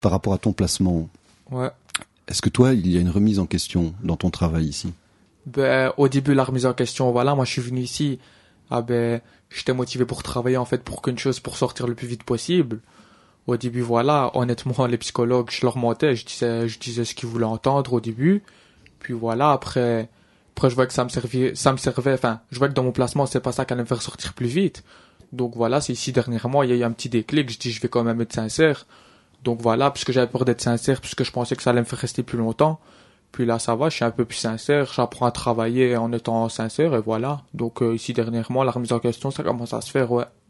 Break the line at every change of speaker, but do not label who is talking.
par rapport à ton placement.
Ouais.
Est-ce que toi, il y a une remise en question dans ton travail ici?
Ben, au début, la remise en question, voilà, moi je suis venu ici, j'étais motivé pour travailler en fait pour qu'une chose, pour sortir le plus vite possible. Au début, voilà, honnêtement, les psychologues, je leur mentais, je disais ce qu'ils voulaient entendre au début. Puis voilà, après je vois que ça me servait, enfin, je vois que dans mon placement, c'est pas ça qui allait me faire sortir plus vite. Donc voilà, c'est ici dernièrement, il y a eu un petit déclic, je dis, je vais quand même être sincère. Donc voilà, puisque j'avais peur d'être sincère, puisque je pensais que ça allait me faire rester plus longtemps. Puis là, ça va, je suis un peu plus sincère, j'apprends à travailler en étant sincère, et voilà. Donc ici dernièrement, la remise en question, ça commence à se faire, ouais.